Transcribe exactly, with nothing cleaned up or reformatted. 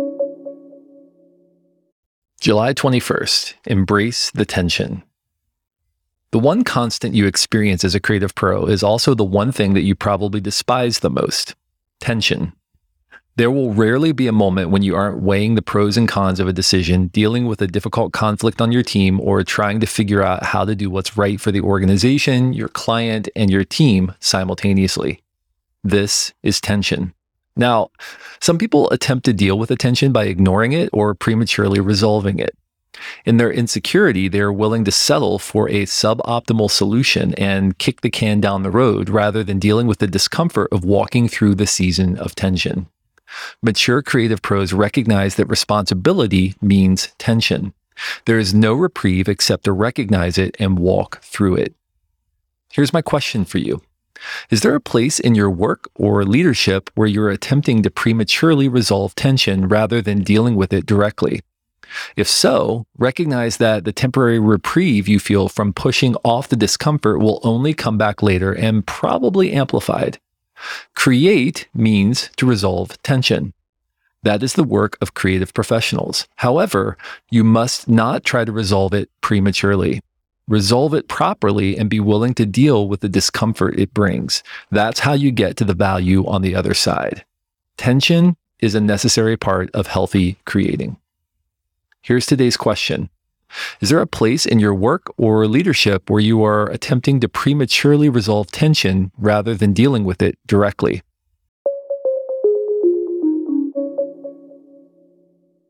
July twenty-first, embrace the tension. The one constant you experience as a creative pro is also the one thing that you probably despise the most: tension. There will rarely be a moment when you aren't weighing the pros and cons of a decision, dealing with a difficult conflict on your team, or trying to figure out how to do what's right for the organization, your client, and your team simultaneously. This is tension. Now, some people attempt to deal with the tension by ignoring it or prematurely resolving it. In their insecurity, they are willing to settle for a suboptimal solution and kick the can down the road rather than dealing with the discomfort of walking through the season of tension. Mature creative pros recognize that responsibility means tension. There is no reprieve except to recognize it and walk through it. Here's my question for you. Is there a place in your work or leadership where you're attempting to prematurely resolve tension rather than dealing with it directly? If so, recognize that the temporary reprieve you feel from pushing off the discomfort will only come back later and probably amplified. Create means to resolve tension. That is the work of creative professionals. However, you must not try to resolve it prematurely. Resolve it properly and be willing to deal with the discomfort it brings. That's how you get to the value on the other side. Tension is a necessary part of healthy creating. Here's today's question. Is there a place in your work or leadership where you are attempting to prematurely resolve tension rather than dealing with it directly?